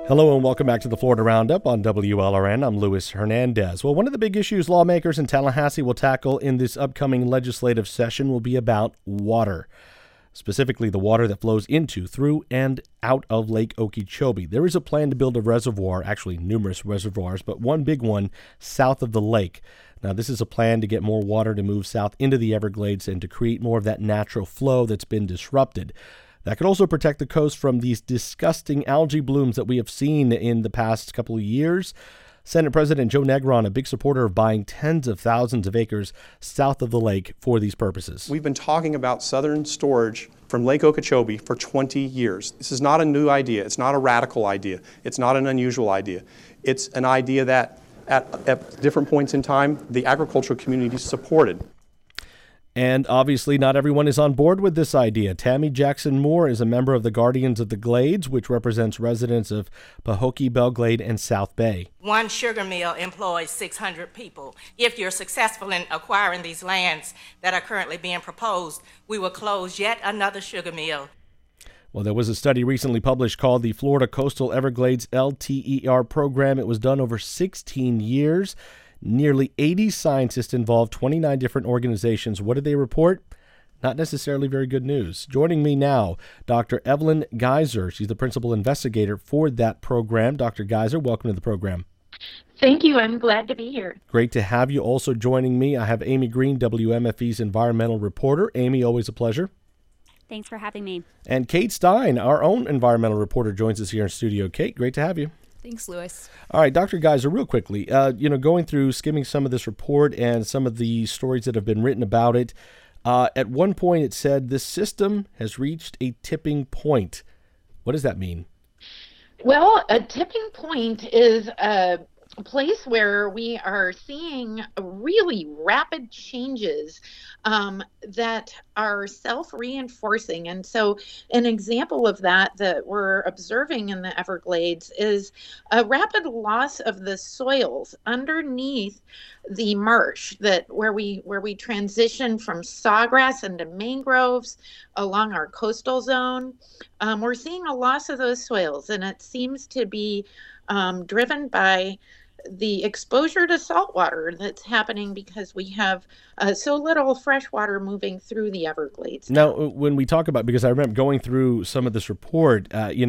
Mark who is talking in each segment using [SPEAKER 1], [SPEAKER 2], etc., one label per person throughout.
[SPEAKER 1] Hello and welcome back to the Florida Roundup on WLRN. I'm Luis Hernandez. Well, one of the big issues lawmakers in Tallahassee will tackle in this upcoming legislative session will be about water, specifically the water that flows into, through, and out of Lake Okeechobee. There is a plan to build a reservoir, actually numerous reservoirs, but one big one south of the lake. Now, this is a plan to get more water to move south into the Everglades and to create more of that natural flow that's been disrupted. That could also protect the coast from these disgusting algae blooms that we have seen in the past couple of years. Senate President Joe Negron, a big supporter of buying tens of thousands of acres south of the lake for these purposes.
[SPEAKER 2] We've been talking about southern storage from Lake Okeechobee for 20 years. This is not a new idea. It's not a radical idea. It's not an unusual idea. It's an idea that at different points in time, the agricultural community supported.
[SPEAKER 1] And obviously not everyone is on board with this idea. Tammy Jackson Moore is a member of the Guardians of the Glades, which represents residents of Pahokee, Belglade, and South Bay.
[SPEAKER 3] One sugar mill employs 600 people. If you're successful in acquiring these lands that are currently being proposed, we will close yet another sugar mill.
[SPEAKER 1] Well, there was a study recently published called the Florida Coastal Everglades LTER program. It was done over 16 years. Nearly 80 scientists involved, 29 different organizations. What did they report? Not necessarily very good news. Joining me now, Dr. Evelyn Geyser. She's the principal investigator for that program. Dr. Geyser, welcome to the program.
[SPEAKER 4] Thank you. I'm glad to be here.
[SPEAKER 1] Great to have you. Also joining me, I have Amy Green, WMFE's environmental reporter. Amy, always a pleasure.
[SPEAKER 5] Thanks for having me.
[SPEAKER 1] And Kate Stein, our own environmental reporter, joins us here in studio. Kate, great to have you.
[SPEAKER 6] Thanks, Louis.
[SPEAKER 1] All right, Dr. Geyser, real quickly, going through, skimming some of this report and some of the stories that have been written about it, at one point it said this system has reached a tipping point. What does that mean?
[SPEAKER 4] Well, a tipping point is a place where we are seeing really rapid changes that are self-reinforcing. And so an example of that we're observing in the Everglades is a rapid loss of the soils underneath the marsh where we transition from sawgrass into mangroves along our coastal zone. We're seeing a loss of those soils, and it seems to be driven by the exposure to salt water that's happening because we have so little fresh water moving through the Everglades.
[SPEAKER 1] Now, when we talk about, because I remember going through some of this report,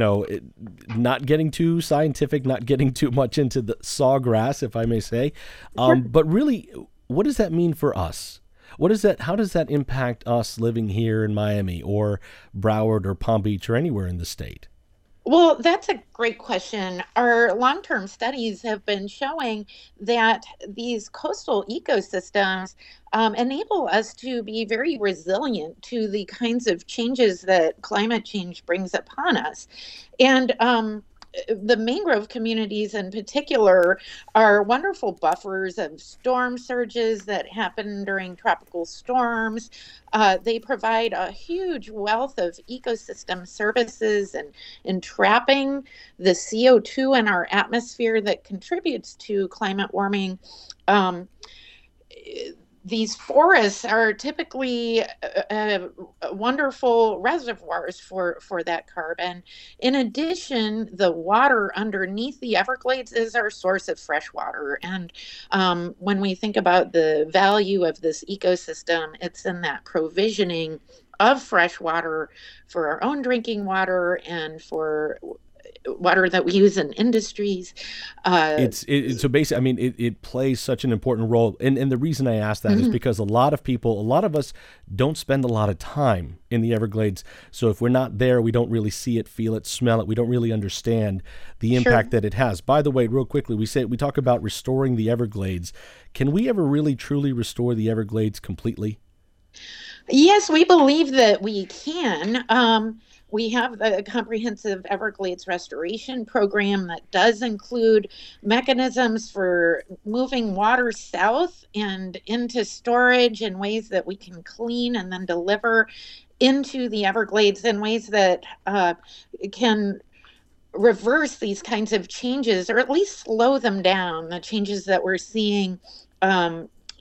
[SPEAKER 1] not getting too scientific, not getting too much into the sawgrass, if I may say, but really, what does that mean for us? How does that impact us living here in Miami or Broward or Palm Beach or anywhere in the state?
[SPEAKER 4] Well, that's a great question. Our long-term studies have been showing that these coastal ecosystems enable us to be very resilient to the kinds of changes that climate change brings upon us. And the mangrove communities in particular are wonderful buffers of storm surges that happen during tropical storms. They provide a huge wealth of ecosystem services and trapping the CO2 in our atmosphere that contributes to climate warming. These forests are typically wonderful reservoirs for that carbon. In addition, the water underneath the Everglades is our source of fresh water. And when we think about the value of this ecosystem, it's in that provisioning of fresh water for our own drinking water and for water that we use in industries.
[SPEAKER 1] So basically, I mean, it plays such an important role. And the reason I ask that is because a lot of us don't spend a lot of time in the Everglades. So if we're not there, we don't really see it, feel it, smell it. We don't really understand the impact that it has. By the way, real quickly, we talk about restoring the Everglades. Can we ever really truly restore the Everglades completely?
[SPEAKER 4] Yes, we believe that we can. We have the comprehensive Everglades restoration program that does include mechanisms for moving water south and into storage in ways that we can clean and then deliver into the Everglades in ways that can reverse these kinds of changes, or at least slow them down, the changes that we're seeing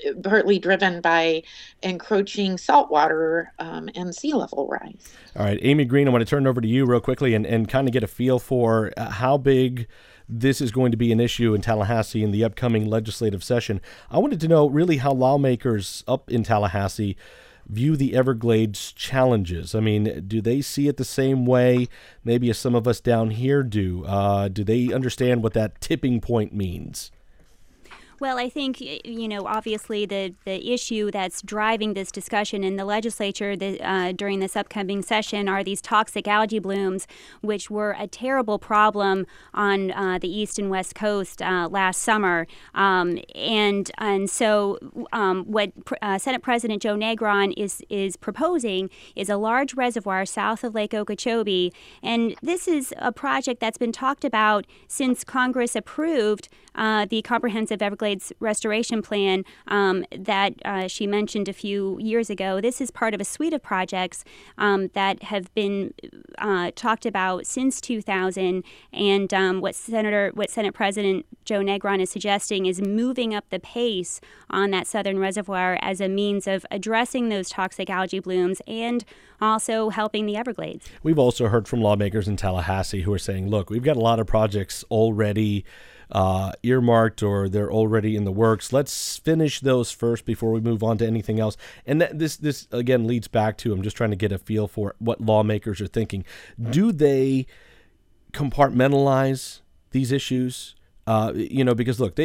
[SPEAKER 4] partly driven by encroaching saltwater and sea level rise.
[SPEAKER 1] All right, Amy Green, I want to turn it over to you real quickly and kind of get a feel for how big this is going to be an issue in Tallahassee in the upcoming legislative session. I wanted to know really how lawmakers up in Tallahassee view the Everglades challenges. I mean, do they see it the same way maybe as some of us down here do? Do they understand what that tipping point means?
[SPEAKER 5] Well, I think, obviously the issue that's driving this discussion in the legislature during this upcoming session are these toxic algae blooms, which were a terrible problem on the east and west coast last summer. And so what Senate President Joe Negron is proposing is a large reservoir south of Lake Okeechobee. And this is a project that's been talked about since Congress approved the Comprehensive Everglades Restoration Plan that she mentioned a few years ago. This is part of a suite of projects that have been talked about since 2000. And what Senate President Joe Negron is suggesting is moving up the pace on that southern reservoir as a means of addressing those toxic algae blooms and also helping the Everglades.
[SPEAKER 1] We've also heard from lawmakers in Tallahassee who are saying, look, we've got a lot of projects already earmarked or they're already in the works. Let's finish those first before we move on to anything else. And this again leads back to, I'm just trying to get a feel for what lawmakers are thinking. Do they compartmentalize these issues? Because look,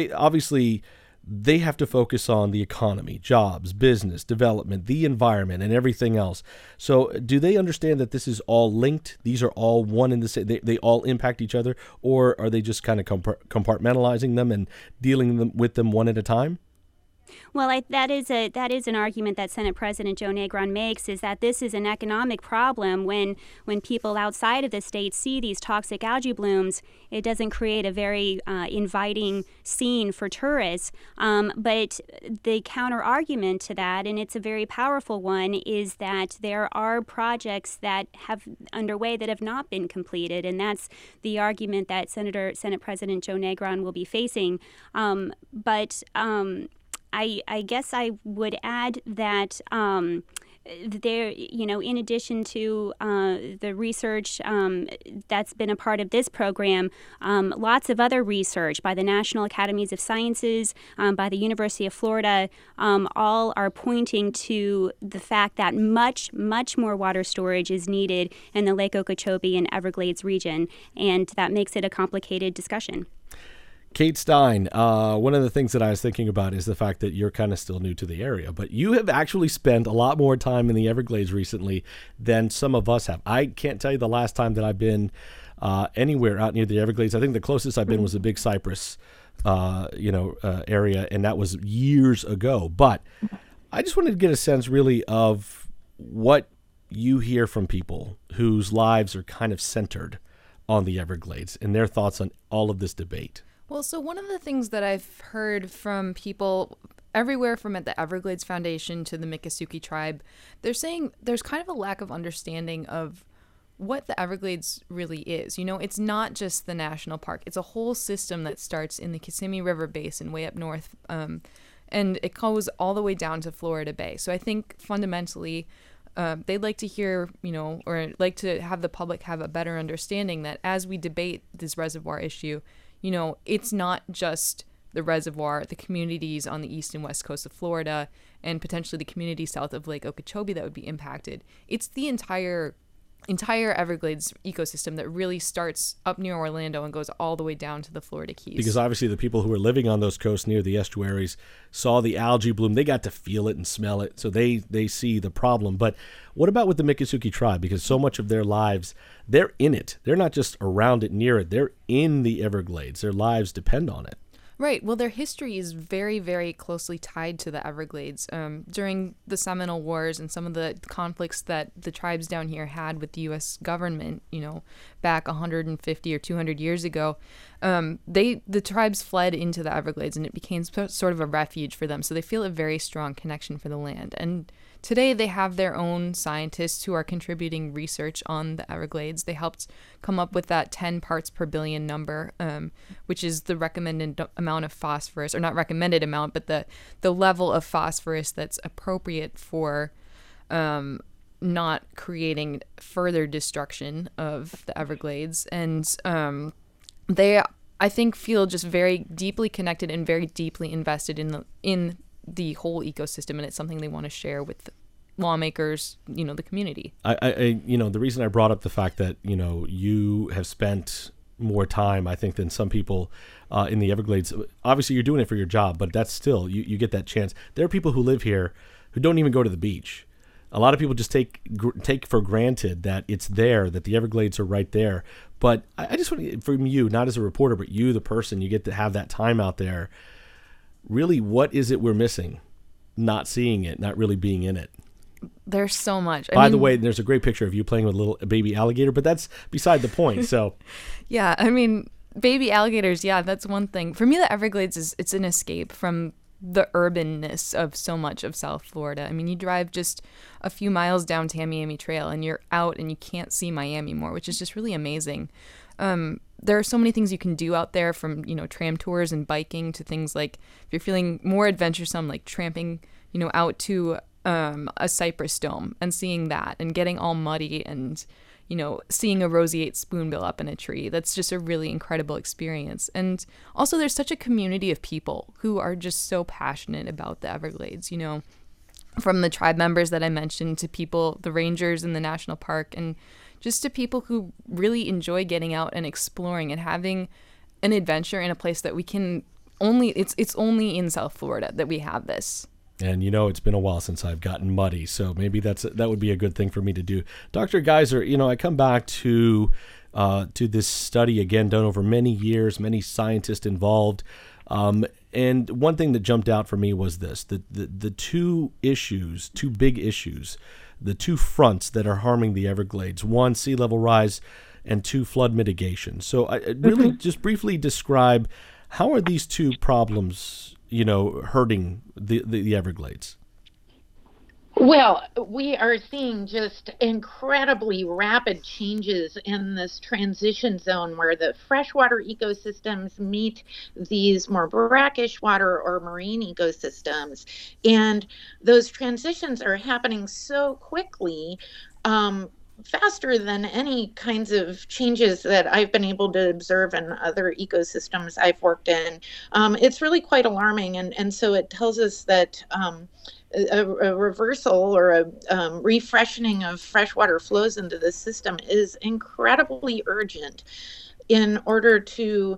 [SPEAKER 1] they have to focus on the economy, jobs, business, development, the environment, and everything else. So do they understand that this is all linked? These are all one in the same, they all impact each other? Or are they just kind of compartmentalizing them and dealing with them one at a time?
[SPEAKER 5] Well, that is an argument that Senate President Joe Negron makes, is that this is an economic problem. When people outside of the state see these toxic algae blooms, it doesn't create a very inviting scene for tourists. But the counter argument to that, and it's a very powerful one, is that there are projects that have underway that have not been completed, and that's the argument that Senate President Joe Negron will be facing. I guess I would add that there, in addition to the research that's been a part of this program, lots of other research by the National Academies of Sciences, by the University of Florida, all are pointing to the fact that much, much more water storage is needed in the Lake Okeechobee and Everglades region, and that makes it a complicated discussion.
[SPEAKER 1] Kate Stein, one of the things that I was thinking about is the fact that you're kind of still new to the area, but you have actually spent a lot more time in the Everglades recently than some of us have. I can't tell you the last time that I've been anywhere out near the Everglades. I think the closest I've been was the Big Cypress, area, and that was years ago. But I just wanted to get a sense really of what you hear from people whose lives are kind of centered on the Everglades and their thoughts on all of this debate.
[SPEAKER 6] Well, so one of the things that I've heard from people everywhere from at the Everglades Foundation to the Miccosukee tribe, they're saying there's kind of a lack of understanding of what the Everglades really is. It's not just the national park. It's a whole system that starts in the Kissimmee River Basin way up north, and it goes all the way down to Florida Bay. So I think fundamentally they'd like to hear, or like to have the public have a better understanding that as we debate this reservoir issue, it's not just the reservoir, the communities on the east and west coast of Florida, and potentially the community south of Lake Okeechobee that would be impacted. It's the entire Everglades ecosystem that really starts up near Orlando and goes all the way down to the Florida Keys.
[SPEAKER 1] Because obviously the people who are living on those coasts near the estuaries saw the algae bloom. They got to feel it and smell it, so they see the problem. But what about with the Miccosukee tribe? Because so much of their lives, they're in it. They're not just around it, near it. They're in the Everglades. Their lives depend on it.
[SPEAKER 6] Right. Well, their history is very, very closely tied to the Everglades. During the Seminole Wars and some of the conflicts that the tribes down here had with the U.S. government, back 150 or 200 years ago, the tribes fled into the Everglades, and it became sort of a refuge for them. So they feel a very strong connection for the land. And today they have their own scientists who are contributing research on the Everglades. They helped come up with that 10 parts per billion number, which is the recommended amount of phosphorus, or not recommended amount, but the level of phosphorus that's appropriate for not creating further destruction of the Everglades. And they, I think, feel just very deeply connected and very deeply invested in the whole ecosystem, and it's something they want to share with lawmakers, the community.
[SPEAKER 1] I the reason I brought up the fact that, you have spent more time, I think, than some people in the Everglades. Obviously, you're doing it for your job, but that's still, you get that chance. There are people who live here who don't even go to the beach. A lot of people just take for granted that it's there, that the Everglades are right there. But I just want, from you, not as a reporter, but you, the person, you get to have that time out there. Really, what is it we're missing? Not seeing it, not really being in it.
[SPEAKER 6] There's so much.
[SPEAKER 1] By the way, there's a great picture of you playing with a baby alligator, but that's beside the point. So,
[SPEAKER 6] yeah, baby alligators, yeah, that's one thing. For me, the Everglades it's an escape from the urbanness of so much of South Florida. You drive just a few miles down Tamiami Trail and you're out and you can't see Miami more, which is just really amazing. There are so many things you can do out there, from, tram tours and biking to things like, if you're feeling more adventuresome, like tramping, out to a cypress dome and seeing that and getting all muddy and, seeing a roseate spoonbill up in a tree. That's just a really incredible experience. And also there's such a community of people who are just so passionate about the Everglades, from the tribe members that I mentioned to people, the rangers in the national park, and just to people who really enjoy getting out and exploring and having an adventure in a place that we can only, it's only in South Florida that we have this.
[SPEAKER 1] And it's been a while since I've gotten muddy, so maybe that would be a good thing for me to do. Dr. Geiser, I come back to this study again, done over many years, many scientists involved. And one thing that jumped out for me was this: the two big issues, the two fronts that are harming the Everglades: one, sea level rise, and two, flood mitigation. So I really just briefly describe, how are these two problems, hurting the Everglades?
[SPEAKER 4] Well, we are seeing just incredibly rapid changes in this transition zone where the freshwater ecosystems meet these more brackish water or marine ecosystems. And those transitions are happening so quickly, faster than any kinds of changes that I've been able to observe in other ecosystems I've worked in. It's really quite alarming. And so it tells us that a reversal or a refreshening of freshwater flows into the system is incredibly urgent in order to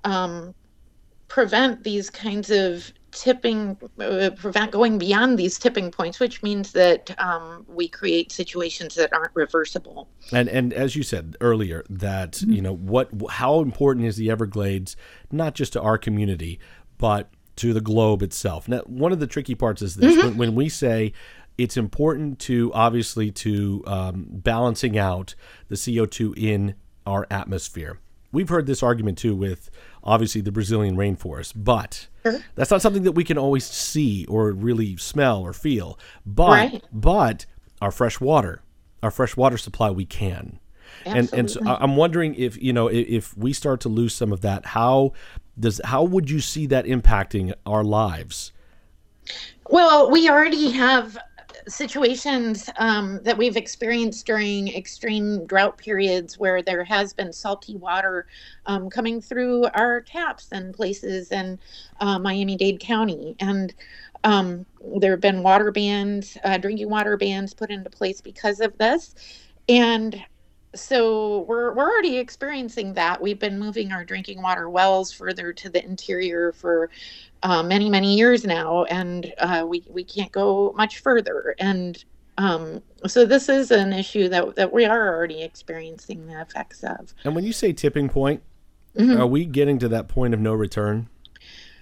[SPEAKER 4] prevent these kinds of prevent going beyond these tipping points, which means that we create situations that aren't reversible.
[SPEAKER 1] And as you said earlier, that how important is the Everglades, not just to our community, but to the globe itself. Now, one of the tricky parts is this: when we say it's important to balancing out the CO2 in our atmosphere. We've heard this argument too with obviously the Brazilian rainforest, but that's not something that we can always see or really smell or feel. But our fresh water supply, we can. And so I'm wondering if we start to lose some of that, how would you see that impacting our lives?
[SPEAKER 4] Well, we already have situations that we've experienced during extreme drought periods where there has been salty water coming through our taps and places in Miami-Dade County. And there have been water bans, drinking water bans put into place because of this. And so we're already experiencing that. We've been moving our drinking water wells further to the interior for many, many years now, and we can't go much further. And so this is an issue that we are already experiencing the effects of.
[SPEAKER 1] And when you say tipping point, are we getting to that point of no return?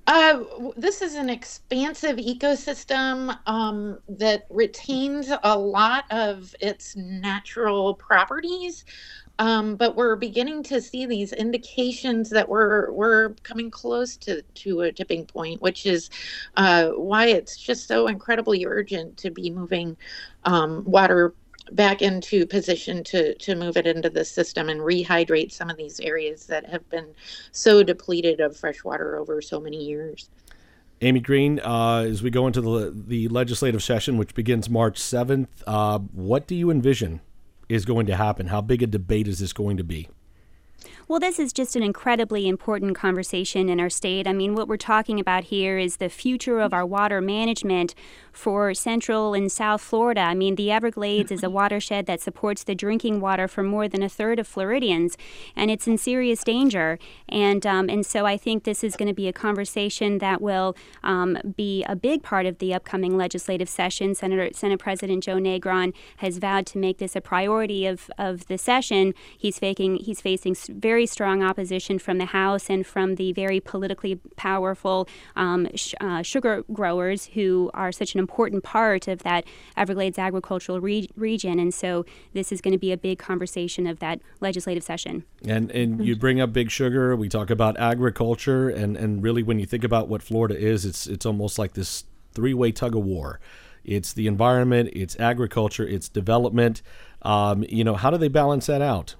[SPEAKER 4] This is an expansive ecosystem that retains a lot of its natural properties, but we're beginning to see these indications that we're coming close to a tipping point, which is why it's just so incredibly urgent to be moving water back into position to move it into the system and rehydrate some of these areas that have been so depleted of fresh water over so many years.
[SPEAKER 1] Amy Green, as we go into the legislative session, which begins March 7th, what do you envision is going to happen? How big a debate is this going to be?
[SPEAKER 5] Well, this is just an incredibly important conversation in our state. I mean, what we're talking about here is the future of our water management for Central and South Florida. I mean, the Everglades is a watershed that supports the drinking water for more than a third of Floridians, and it's in serious danger. And so I think this is going to be a conversation that will be a big part of the upcoming legislative session. Senate President Joe Negron has vowed to make this a priority of the session. He's facing very strong opposition from the House and from the very politically powerful sugar growers who are such an important part of that Everglades agricultural region. And so this is going to be a big conversation of that legislative session.
[SPEAKER 1] And you bring up big sugar. We talk about agriculture. And really, when you think about what Florida is, it's almost like this three-way tug of war. It's the environment, it's agriculture, it's development. How do they balance that out?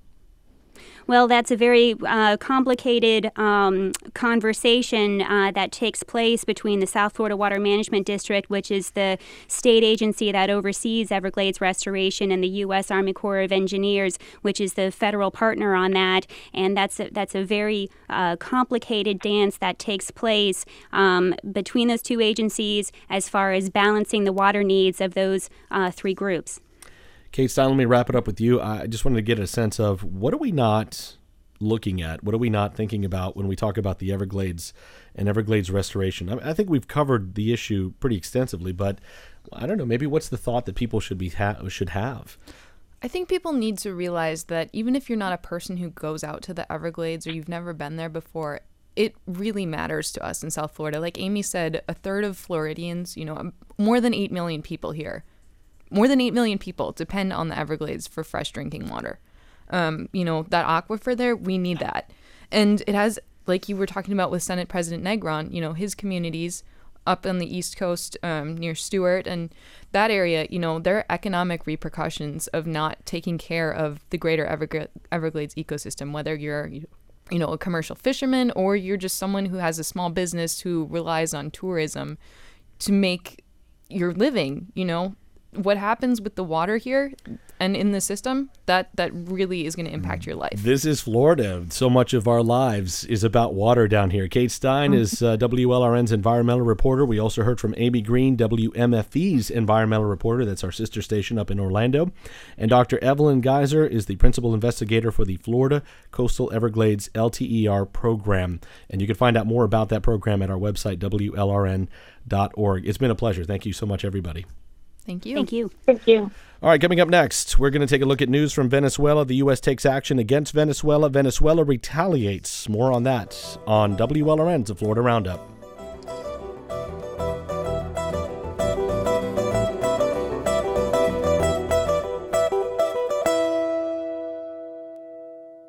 [SPEAKER 5] Well, that's a very complicated conversation that takes place between the South Florida Water Management District, which is the state agency that oversees Everglades restoration, and the U.S. Army Corps of Engineers, which is the federal partner on that. And that's a very complicated dance that takes place between those two agencies as far as balancing the water needs of those three groups.
[SPEAKER 1] Kate Stein, let me wrap it up with you. I just wanted to get a sense of what are we not looking at? What are we not thinking about when we talk about the Everglades and Everglades restoration? I think we've covered the issue pretty extensively, but I don't know, maybe what's the thought that people should have?
[SPEAKER 6] I think people need to realize that even if you're not a person who goes out to the Everglades or you've never been there before, it really matters to us in South Florida. Like Amy said, a third of Floridians, more than 8 million people here. More than 8 million people depend on the Everglades for fresh drinking water. That aquifer there, we need that. And it has, like you were talking about with Senate President Negron, his communities up on the East Coast near Stewart and that area, there are economic repercussions of not taking care of the greater Everglades ecosystem, whether you're a commercial fisherman or you're just someone who has a small business who relies on tourism to make your living, What happens with the water here and in the system, that really is going to impact your life.
[SPEAKER 1] This is Florida. So much of our lives is about water down here. Kate Stein is WLRN's environmental reporter. We also heard from Amy Green, WMFE's environmental reporter. That's our sister station up in Orlando. And Dr. Evelyn Geyser is the principal investigator for the Florida Coastal Everglades LTER program. And you can find out more about that program at our website, WLRN.org. It's been a pleasure. Thank you so much, everybody.
[SPEAKER 6] Thank you.
[SPEAKER 5] Thank you.
[SPEAKER 4] Thank you.
[SPEAKER 1] All right, coming up next, we're going to take a look at news from Venezuela. The U.S. takes action against Venezuela. Venezuela retaliates. More on that on WLRN's The Florida Roundup.